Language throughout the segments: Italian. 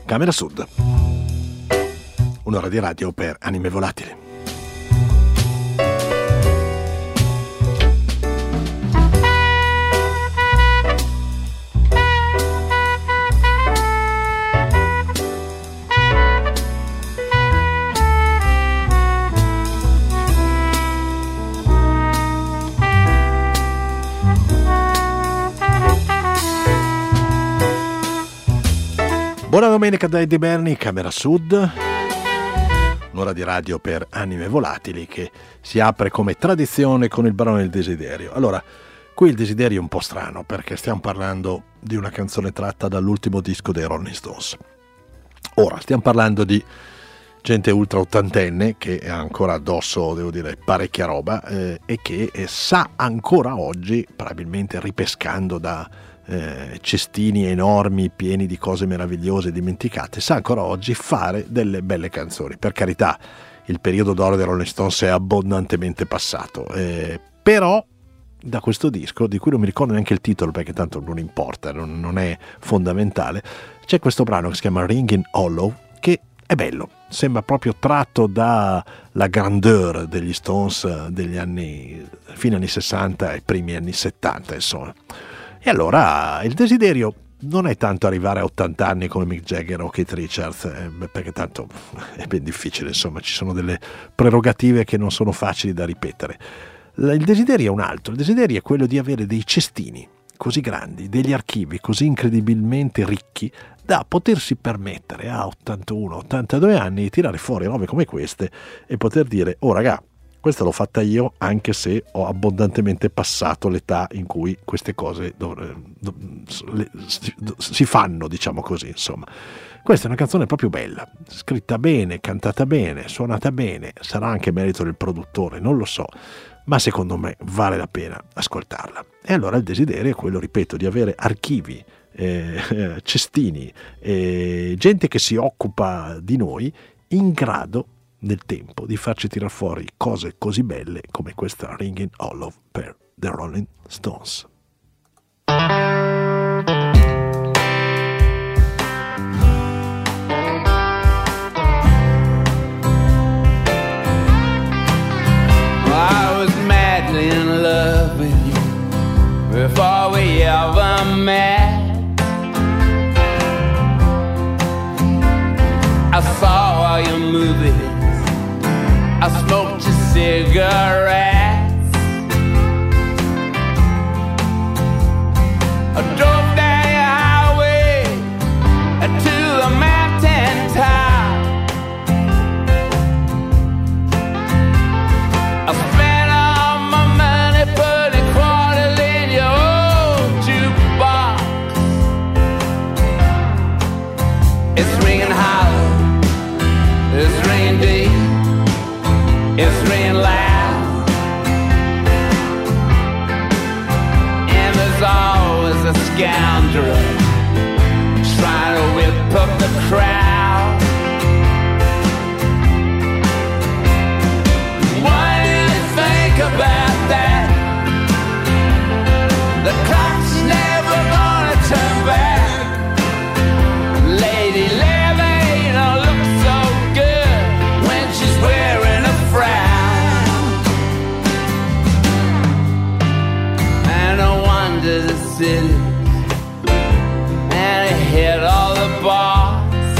Camera Sud, un'ora di radio per anime volatili. Buona domenica da Eddie Berni, Camera Sud, un'ora di radio per anime volatili che si apre come tradizione con il brano del desiderio. Allora, qui il desiderio è un po' strano perché stiamo parlando di una canzone tratta dall'ultimo disco dei Rolling Stones. Ora, stiamo parlando di gente ultra ottantenne che ha ancora addosso, devo dire, parecchia roba e che sa ancora oggi, probabilmente ripescando da cestini enormi pieni di cose meravigliose dimenticate, sa ancora oggi fare delle belle canzoni. Per carità, il periodo d'oro dei Rolling Stones è abbondantemente passato, però da questo disco, di cui non mi ricordo neanche il titolo perché tanto non importa, non è fondamentale, c'è questo brano che si chiama Ringing Hollow, che è bello, sembra proprio tratto dalla grandeur degli Stones degli anni, fine anni 60 e primi anni 70, insomma. E allora il desiderio non è tanto arrivare a 80 anni come Mick Jagger o Keith Richards, perché tanto è ben difficile, insomma, ci sono delle prerogative che non sono facili da ripetere. Il desiderio è un altro, il desiderio è quello di avere dei cestini così grandi, degli archivi così incredibilmente ricchi da potersi permettere a 81-82 anni di tirare fuori robe come queste e poter dire: oh raga, questa l'ho fatta io, anche se ho abbondantemente passato l'età in cui queste cose si fanno, diciamo così, insomma. Questa è una canzone proprio bella, scritta bene, cantata bene, suonata bene, sarà anche merito del produttore, non lo so, ma secondo me vale la pena ascoltarla. E allora il desiderio è quello, ripeto, di avere archivi, cestini, gente che si occupa di noi in grado nel tempo di farci tirar fuori cose così belle come questa Ringing Hollow per The Rolling Stones. I was madly in love with you before we ever met. I saw all your movies, I smoked your cigarettes, I drove down your highway to the mountain top. I spent all my money putting quarters in your old jukebox. It's ringing hollow, it's ringing deep, it's ringing loud, and there's always a scoundrel trying to whip up the crowd. What do you think about that? The clock's never gonna turn back. Lady Levy don't look so good when she's wearing a frown. And no wonder the city and it hit all the bars.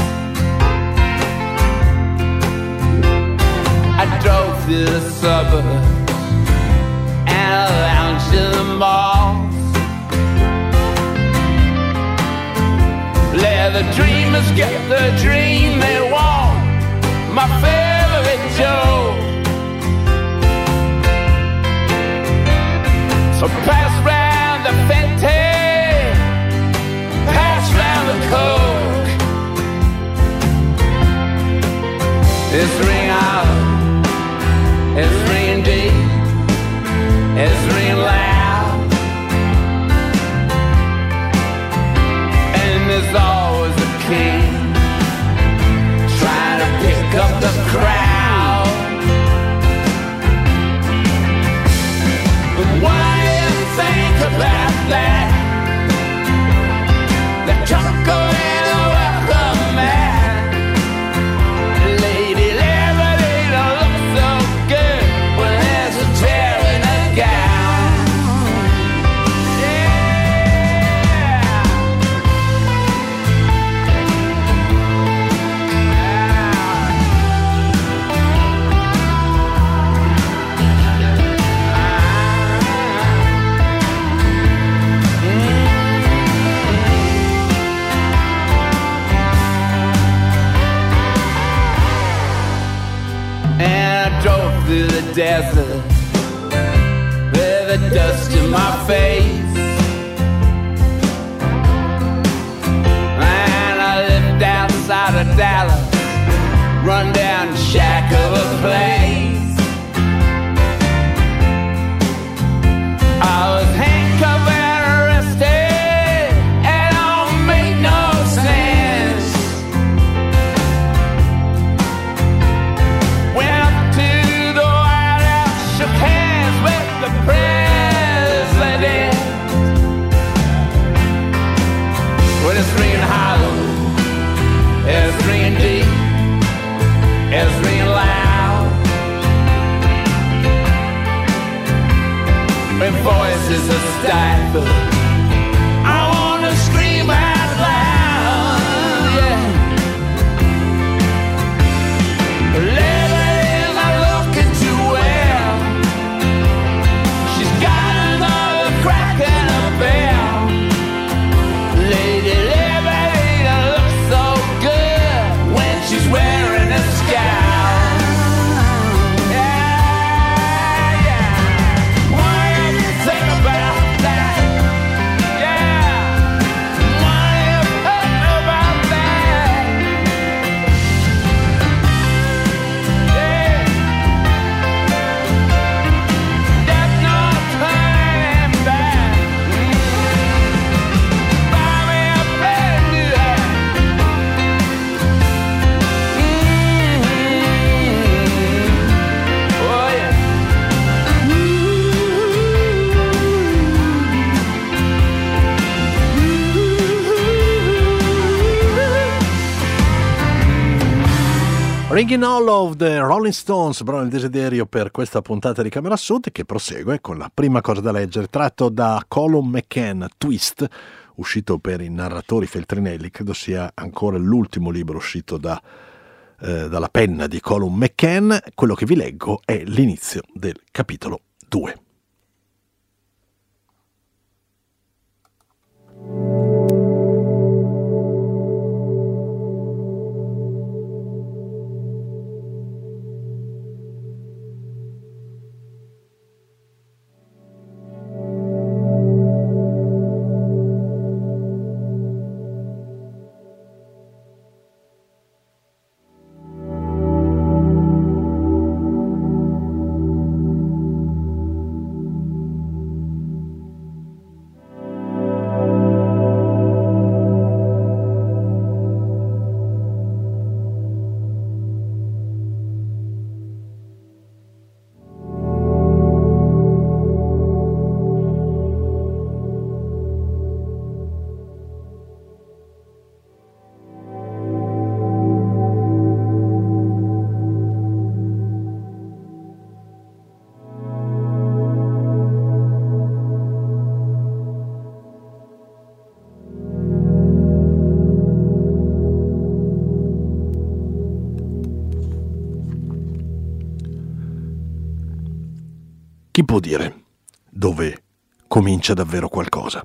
I drove through the suburbs and I lounged in the malls. Let the dreamers get the dream they want. My favorite Joe. So pass round the Fenty, pass round the Coke. It's ring out, it's ringing deep, it's ringing loud, and there's always a king trying to pick up the crowd. But what do you think about that? The jungle and the welcome mat. Dallas, run down shack of a place. I was handcuffed and arrested, and it don't make no sense. Went up to the White House, shook hands with the president. Well, it's ringing hollow, it's ringing deep, it's ringing loud. When voices are stifled, I wanna scream out loud, yeah. Liberty's not looking too well. She's got another crack in her bell. Lady Liberty don't look so good when she's wearing a scowl. Yeah, yeah. What do you think about that? Yeah. What do you think about that? Yeah. There's no turning back. Buy me a brand new hat. Oh yeah. Ringing All of the Rolling Stones, brano del desiderio per questa puntata di Camera Sud, che prosegue con la prima cosa da leggere, tratto da Colum McCann, Twist, uscito per i narratori Feltrinelli. Credo sia ancora l'ultimo libro uscito dalla penna di Colum McCann. Quello che vi leggo è l'inizio del capitolo 2. Chi può dire dove comincia davvero qualcosa?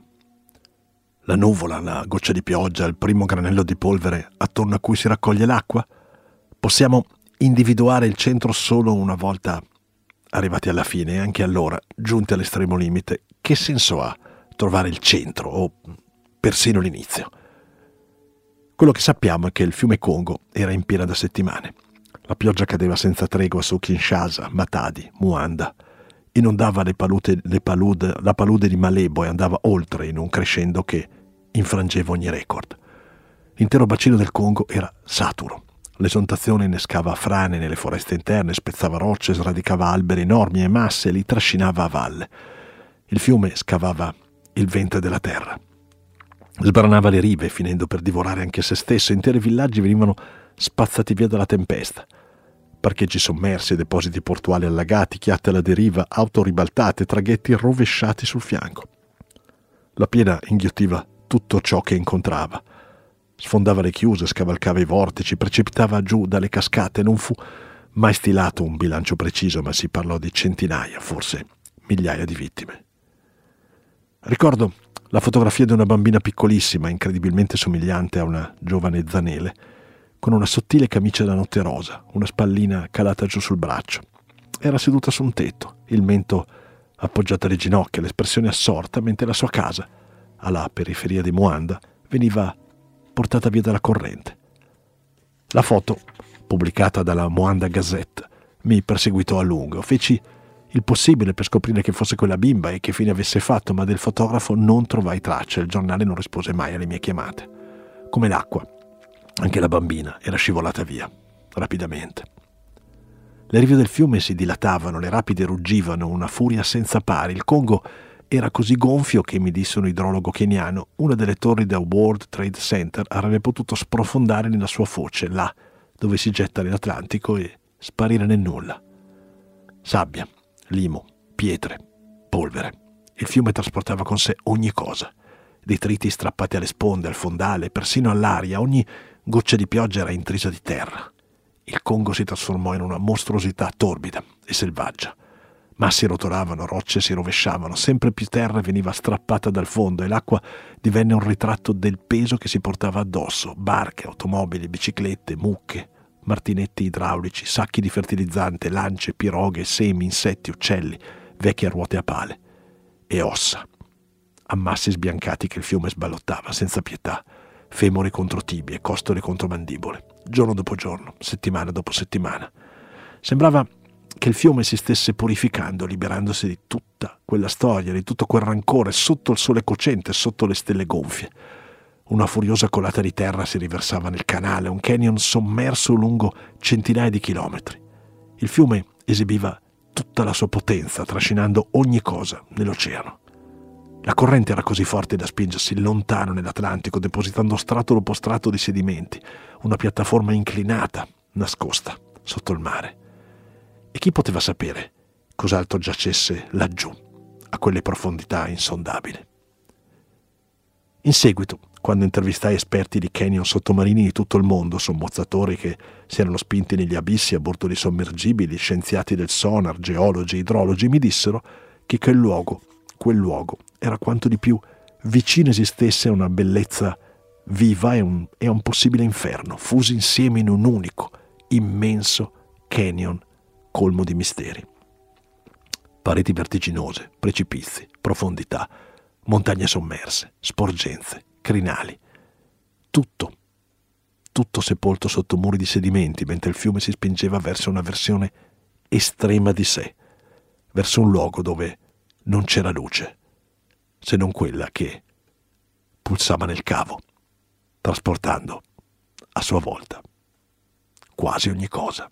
La nuvola, la goccia di pioggia, il primo granello di polvere attorno a cui si raccoglie l'acqua? Possiamo individuare il centro solo una volta arrivati alla fine, e anche allora, giunti all'estremo limite, che senso ha trovare il centro o persino l'inizio? Quello che sappiamo è che il fiume Congo era in piena da settimane. La pioggia cadeva senza tregua su Kinshasa, Matadi, Muanda, inondava la palude di Malebo e andava oltre in un crescendo che infrangeva ogni record. L'intero bacino del Congo era saturo. L'esontazione innescava frane nelle foreste interne, spezzava rocce, sradicava alberi enormi e masse e li trascinava a valle. Il fiume scavava il ventre della terra. Sbranava le rive, finendo per divorare anche se stesso. Interi villaggi venivano spazzati via dalla tempesta. Parcheggi sommersi, depositi portuali allagati, chiatte alla deriva, auto ribaltate, traghetti rovesciati sul fianco. La piena inghiottiva tutto ciò che incontrava. Sfondava le chiuse, scavalcava i vortici, precipitava giù dalle cascate. Non fu mai stilato un bilancio preciso, ma si parlò di centinaia, forse migliaia di vittime. Ricordo la fotografia di una bambina piccolissima, incredibilmente somigliante a una giovane Zanele, con una sottile camicia da notte rosa, una spallina calata giù sul braccio. Era seduta su un tetto, il mento appoggiato alle ginocchia, l'espressione assorta, mentre la sua casa, alla periferia di Muanda, veniva portata via dalla corrente. La foto, pubblicata dalla Moanda Gazette, mi perseguitò a lungo. Feci il possibile per scoprire che fosse quella bimba e che fine avesse fatto, ma del fotografo non trovai traccia. Il giornale non rispose mai alle mie chiamate. Come l'acqua, anche la bambina era scivolata via, rapidamente. Le rive del fiume si dilatavano, le rapide ruggivano, una furia senza pari. Il Congo era così gonfio che, mi disse un idrologo keniano, una delle torri del World Trade Center avrebbe potuto sprofondare nella sua foce, là dove si getta nell'Atlantico, e sparire nel nulla. Sabbia, limo, pietre, polvere. Il fiume trasportava con sé ogni cosa. Detriti strappati alle sponde, al fondale, persino all'aria. Ogni goccia di pioggia era intrisa di terra. Il Congo si trasformò in una mostruosità torbida e selvaggia. Massi rotolavano, rocce si rovesciavano, sempre più terra veniva strappata dal fondo e l'acqua divenne un ritratto del peso che si portava addosso. Barche, automobili, biciclette, mucche, martinetti idraulici, sacchi di fertilizzante, lance, piroghe, semi, insetti, uccelli, vecchie ruote a pale e ossa. Ammassi sbiancati che il fiume sballottava senza pietà, femori contro tibie, costole contro mandibole, giorno dopo giorno, settimana dopo settimana. Sembrava che il fiume si stesse purificando, liberandosi di tutta quella storia, di tutto quel rancore, sotto il sole cocente, sotto le stelle gonfie. Una furiosa colata di terra si riversava nel canale, un canyon sommerso lungo centinaia di chilometri. Il fiume esibiva tutta la sua potenza, trascinando ogni cosa nell'oceano. La corrente era così forte da spingersi lontano nell'Atlantico, depositando strato dopo strato di sedimenti, una piattaforma inclinata, nascosta, sotto il mare. E chi poteva sapere cos'altro giacesse laggiù, a quelle profondità insondabili? In seguito, quando intervistai esperti di canyon sottomarini di tutto il mondo, sommozzatori che si erano spinti negli abissi a bordo di sommergibili, scienziati del sonar, geologi, idrologi, mi dissero che quel luogo era quanto di più vicino esistesse a una bellezza viva e a un possibile inferno, fusi insieme in un unico, immenso canyon colmo di misteri. Pareti vertiginose, precipizi, profondità, montagne sommerse, sporgenze, crinali. Tutto sepolto sotto muri di sedimenti, mentre il fiume si spingeva verso una versione estrema di sé, verso un luogo dove non c'era luce, se non quella che pulsava nel cavo, trasportando a sua volta quasi ogni cosa.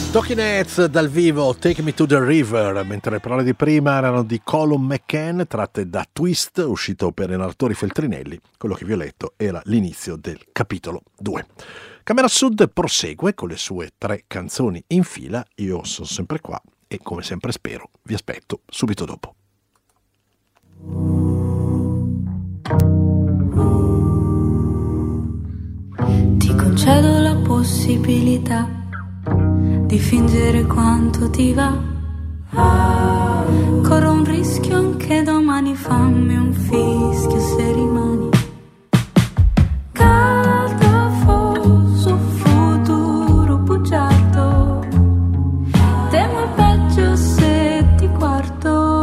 Talking Heads dal vivo, Take Me to the River, mentre le parole di prima erano di Colum McCann, tratte da Twist, uscito per i narratori Feltrinelli. Quello che vi ho letto era l'inizio del capitolo 2. Camera Sud prosegue con le sue 3 canzoni in fila. Io sono sempre qua e, come sempre spero, vi aspetto subito dopo. Ti concedo la possibilità di fingere quanto ti va. Corro un rischio anche domani, fammi un fischio se rimani. Caldafoso, futuro bugiardo, temo il peggio se ti guardo.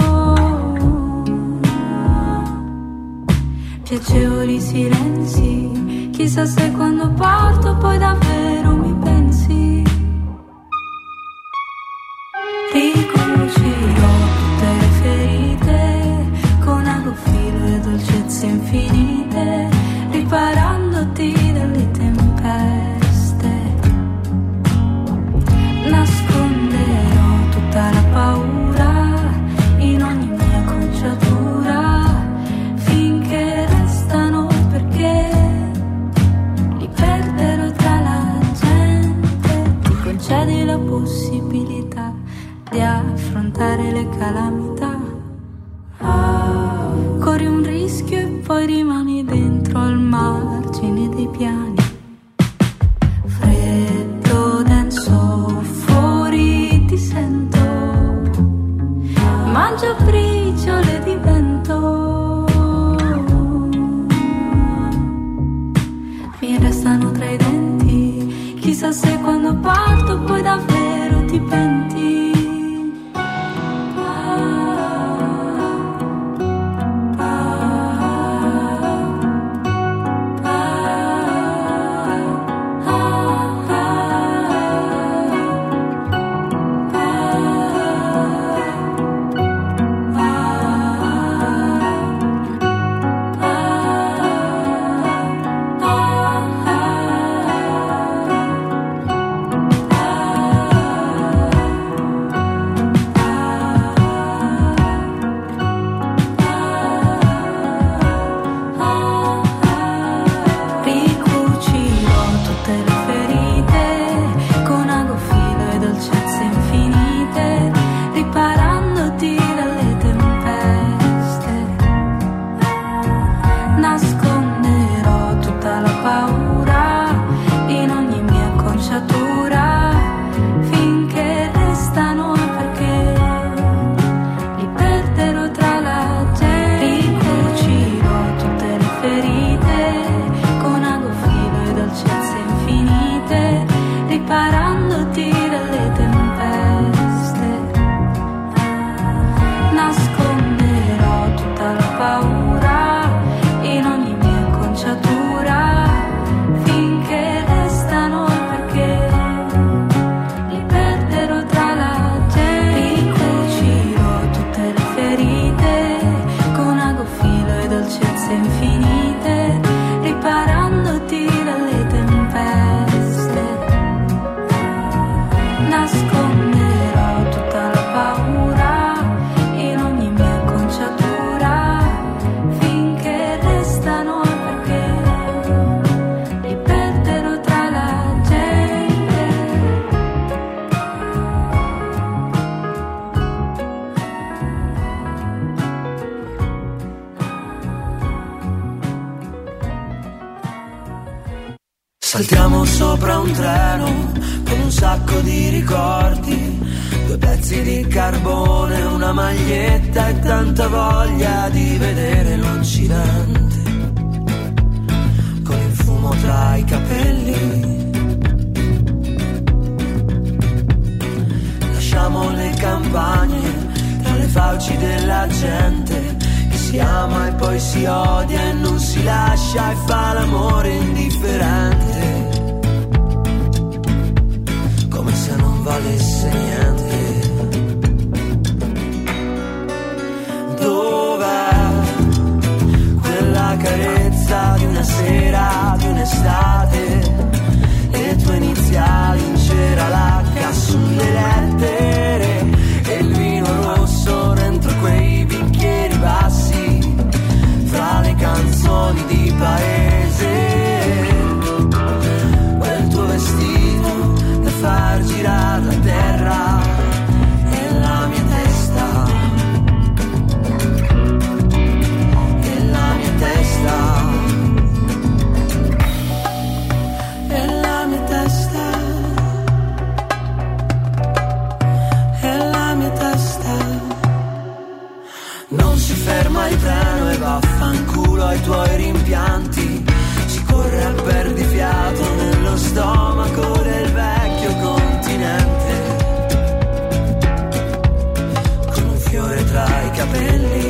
Piacevoli silenzi, chissà se quando parto poi davvero mi pensi. Ricucirò tutte le ferite con agofilo e dolcezze infinite, riparandoti dalle tempeste. Nasconderò tutta la paura in ogni mia conciatura, finché restano, perché li perderò tra la gente. Ti concedi la possibilità di affrontare le calamità. Corri un rischio e poi rimani dentro al margine dei piani. Freddo, denso, fuori ti sento, mangio briciole di vento. Mi restano tra i denti, chissà se quando parto poi davvero ti penti. Saltiamo sopra un treno con un sacco di ricordi, 2 pezzi di carbone, una maglietta e tanta voglia di vedere l'Occidente, con il fumo tra i capelli. Lasciamo le campagne tra le fauci della gente che si ama e poi si odia e non si lascia e fa l'amore indifferente, come se non valesse niente. Dov'è quella carezza di una sera, di un'estate, le tue iniziali in cera, l'H sulle girare la terra e la mia testa, e la mia testa, e la mia testa, e la mia testa. Non si ferma il treno e vaffanculo ai tuoi rimpianti, si corre al perdifiato nello stomaco del vecchio continente, con un fiore tra i capelli.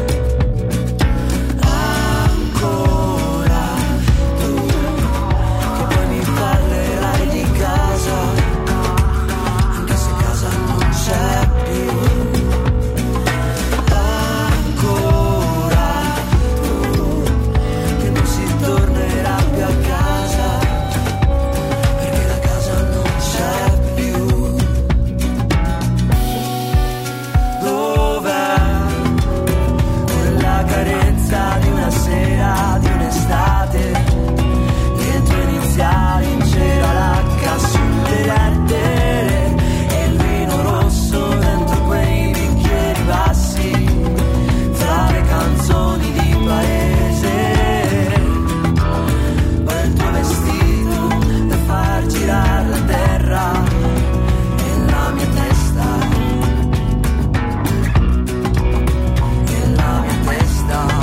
Ancora tu, che poi mi parlerai di casa, anche se casa non c'è più. Di un'estate, le tue iniziali in cera lacca sulle lettere e il vino rosso dentro quei bicchieri bassi, tra le canzoni di paese, poi il tuo vestito da far girare la terra e la mia testa, e la mia testa.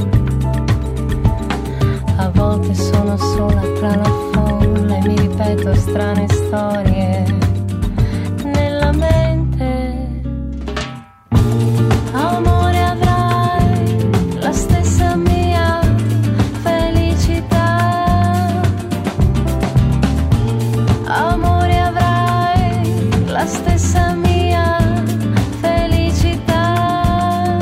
volte sono sola tra la folla e mi ripeto racconto strane storie nella mente. Amore, avrai la stessa mia felicità. Amore, avrai la stessa mia felicità.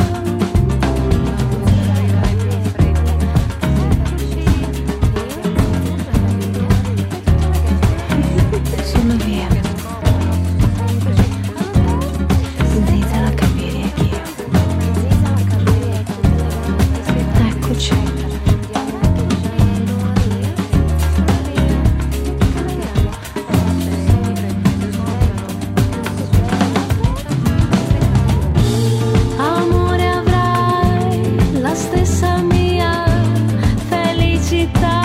Sono via. Senza la capire anch'io. Eccoci. Amore, avrai la stessa mia felicità.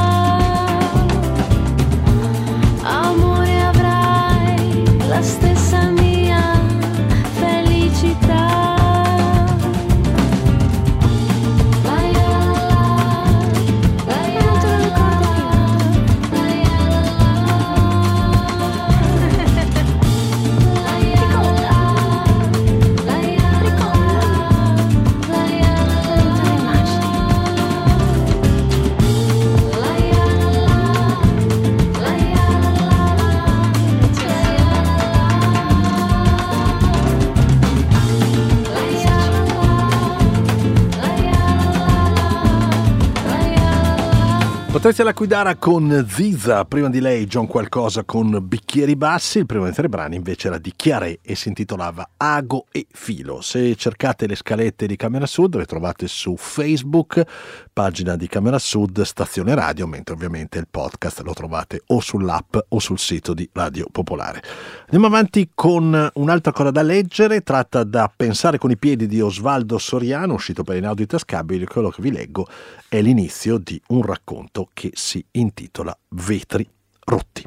Amore, avrai la stessa mia felicità. Non te lo ricordi Patrizia Laquidara con Ziza, prima di lei John Qualcosa con Bicchieri Bassi. Il primo dei tre brani invece era di Chiaré e si intitolava Ago e Filo. Se cercate le scalette di Camera Sud le trovate su Facebook, pagina di Camera Sud Stazione Radio, mentre ovviamente il podcast lo trovate o sull'app o sul sito di Radio Popolare. Andiamo avanti con un'altra cosa da leggere, tratta da Pensare con i piedi di Osvaldo Soriano, uscito per Inaudi Tascabili. Quello che vi leggo è l'inizio di un racconto che si intitola Vetri rotti.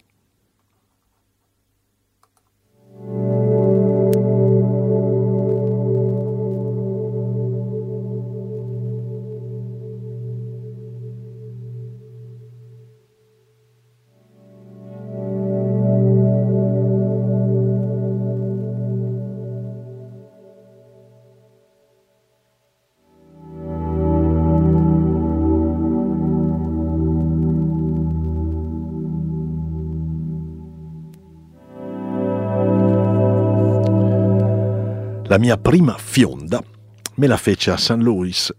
La mia prima fionda me la fece a St. Louis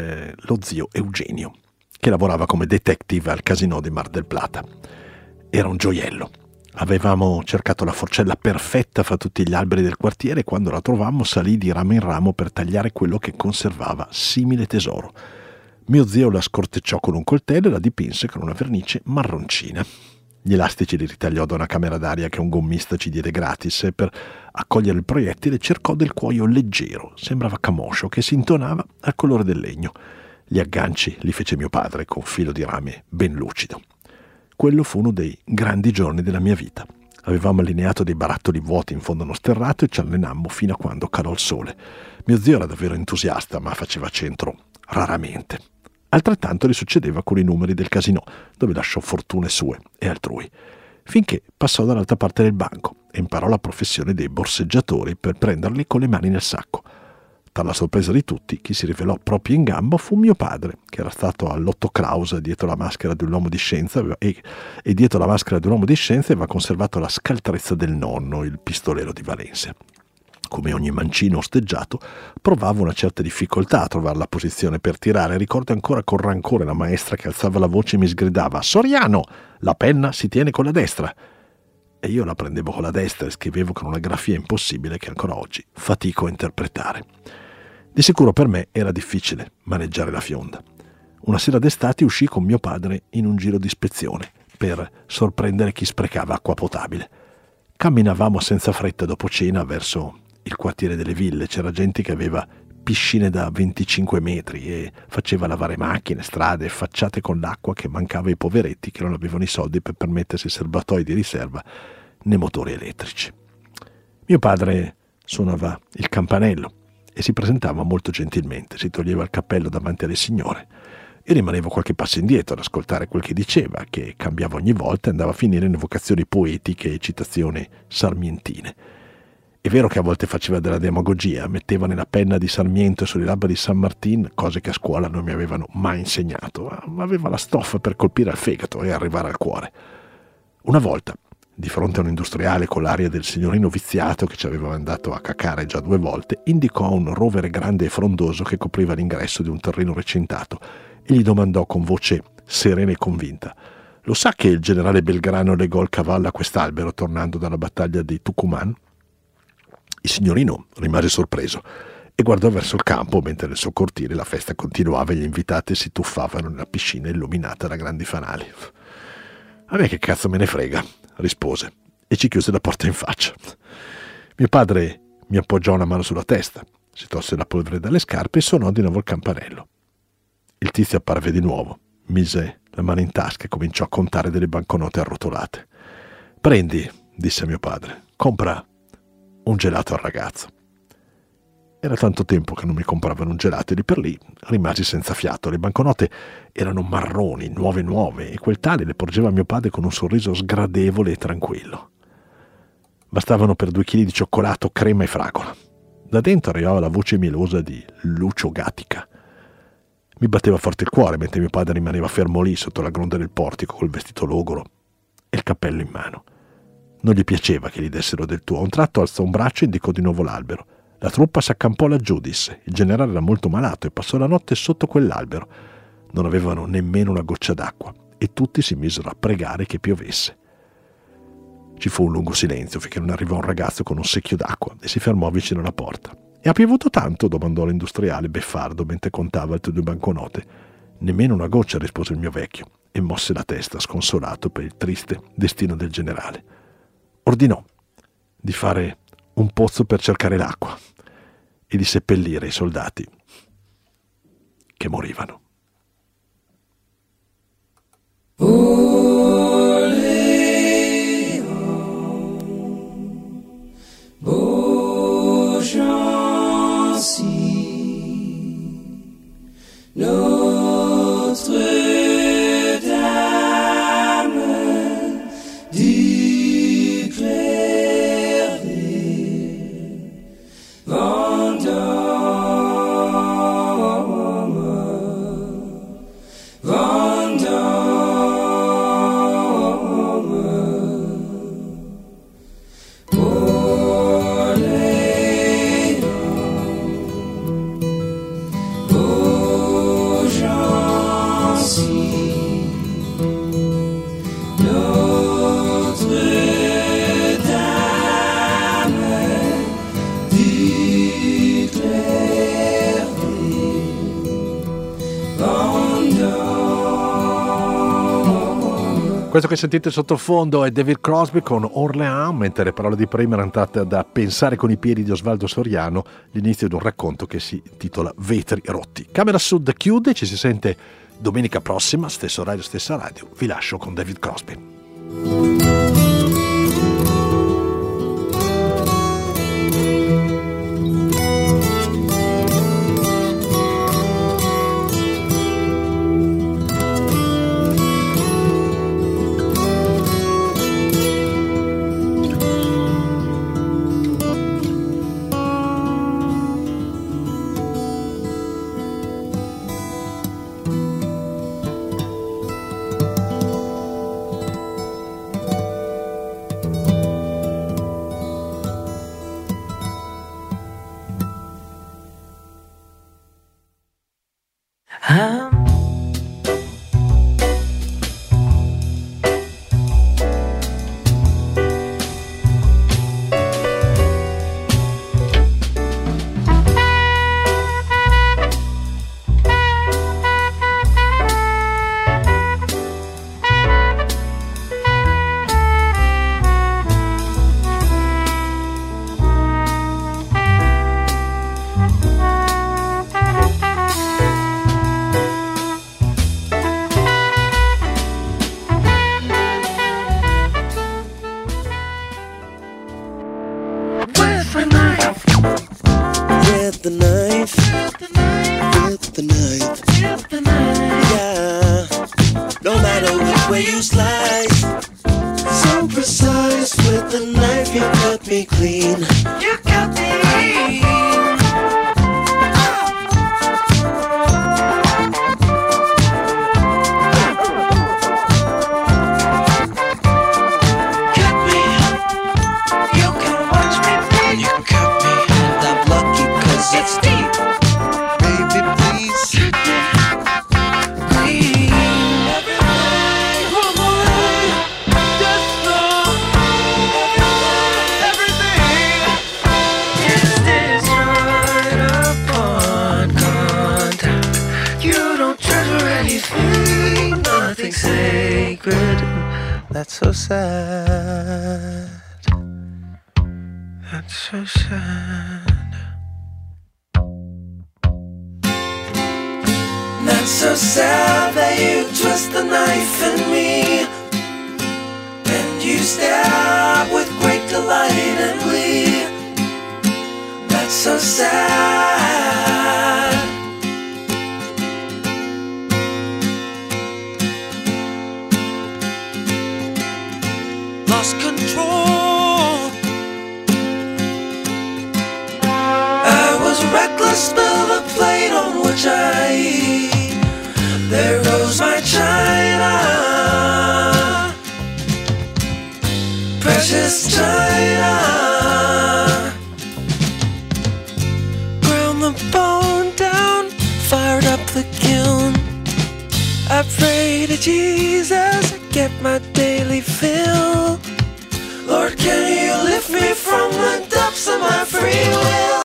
lo zio Eugenio, che lavorava come detective al casino di Mar del Plata. Era un gioiello. Avevamo cercato la forcella perfetta fra tutti gli alberi del quartiere e quando la trovammo salì di ramo in ramo per tagliare quello che conservava simile tesoro. Mio zio la scortecciò con un coltello e la dipinse con una vernice marroncina. Gli elastici li ritagliò da una camera d'aria che un gommista ci diede gratis e per accogliere il proiettile cercò del cuoio leggero, sembrava camoscio, che si intonava al colore del legno. Gli agganci li fece mio padre con filo di rame ben lucido. Quello fu uno dei grandi giorni della mia vita. Avevamo allineato dei barattoli vuoti in fondo a uno sterrato e ci allenammo fino a quando calò il sole. Mio zio era davvero entusiasta, ma faceva centro raramente. Altrettanto gli succedeva con i numeri del casino, dove lasciò fortune sue e altrui, finché passò dall'altra parte del banco e imparò la professione dei borseggiatori per prenderli con le mani nel sacco. Tra la sorpresa di tutti, chi si rivelò proprio in gamba fu mio padre, che era stato all'Otto Kraus dietro la maschera di un uomo di scienza e dietro la maschera di un uomo di scienza aveva conservato la scaltrezza del nonno, il pistolero di Valencia. Come ogni mancino osteggiato, provavo una certa difficoltà a trovare la posizione per tirare. Ricordo ancora con rancore la maestra che alzava la voce e mi sgridava: «Soriano, la penna si tiene con la destra!» E io la prendevo con la destra e scrivevo con una grafia impossibile che ancora oggi fatico a interpretare. Di sicuro per me era difficile maneggiare la fionda. Una sera d'estate uscì con mio padre in un giro di ispezione per sorprendere chi sprecava acqua potabile. Camminavamo senza fretta dopo cena verso il quartiere delle ville. C'era gente che aveva piscine da 25 metri e faceva lavare macchine, strade, facciate con l'acqua che mancava ai poveretti che non avevano i soldi per permettersi serbatoi di riserva né motori elettrici. Mio padre suonava il campanello e si presentava molto gentilmente, si toglieva il cappello davanti alle signore e rimanevo qualche passo indietro ad ascoltare quel che diceva, che cambiava ogni volta e andava a finire in evocazioni poetiche e citazioni sarmientine. È vero che a volte faceva della demagogia, metteva nella penna di Sarmiento e sulle labbra di San Martin cose che a scuola non mi avevano mai insegnato, ma aveva la stoffa per colpire al fegato e arrivare al cuore. Una volta, di fronte a un industriale con l'aria del signorino viziato che ci aveva mandato a cacare già 2 volte, indicò un rovere grande e frondoso che copriva l'ingresso di un terreno recintato e gli domandò con voce serena e convinta: «Lo sa che il generale Belgrano legò il cavallo a quest'albero tornando dalla battaglia di Tucumán?» Il signorino rimase sorpreso e guardò verso il campo mentre nel suo cortile la festa continuava e gli invitati si tuffavano nella piscina illuminata da grandi fanali. «A me che cazzo me ne frega», rispose e ci chiuse la porta in faccia. Mio padre mi appoggiò una mano sulla testa, si tolse la polvere dalle scarpe e suonò di nuovo il campanello. Il tizio apparve di nuovo, mise la mano in tasca e cominciò a contare delle banconote arrotolate. «Prendi», disse a mio padre, «compra un gelato al ragazzo». Era tanto tempo che non mi compravano un gelato e lì per lì rimasi senza fiato. Le banconote erano marroni, nuove, e quel tale le porgeva mio padre con un sorriso sgradevole e tranquillo. Bastavano per 2 chili di cioccolato, crema e fragola. Da dentro arrivava la voce mielosa di Lucio Gatica. Mi batteva forte il cuore mentre mio padre rimaneva fermo lì sotto la gronda del portico col vestito logoro e il cappello in mano. Non gli piaceva che gli dessero del tuo. A un tratto alzò un braccio e indicò di nuovo l'albero. La truppa s'accampò laggiù, disse. Il generale era molto malato e passò la notte sotto quell'albero. Non avevano nemmeno una goccia d'acqua e tutti si misero a pregare che piovesse. Ci fu un lungo silenzio finché non arrivò un ragazzo con un secchio d'acqua e si fermò vicino alla porta. «E ha piovuto tanto?» domandò l'industriale beffardo mentre contava altre 2 banconote. «Nemmeno una goccia», rispose il mio vecchio e mosse la testa sconsolato per il triste destino del generale. Ordinò di fare un pozzo per cercare l'acqua e di seppellire i soldati che morivano. Questo che sentite sottofondo è David Crosby con Orléans, mentre le parole di prima erano tratte da Pensare con i piedi di Osvaldo Soriano, l'inizio di un racconto che si intitola Vetri rotti. Camera Sud chiude, ci si sente domenica prossima, stesso orario, stessa radio. Vi lascio con David Crosby. With the knife, with the knife. Yeah, no matter which way you slice. So precise with the knife, you cut me clean. You cut me clean. It's deep, baby, please. Clean everything from away. Just know everything is destroyed upon contact. You don't treasure anything, nothing sacred. That's so sad. That's so sad. That's so sad that you twist the knife in me, and you stab with great delight and glee. That's so sad. Lost control. I was reckless, spilled the plate on which I eat. There goes my china, precious china. Ground the bone down, fired up the kiln. I pray to Jesus, I get my daily fill. Lord, can you lift me from the depths of my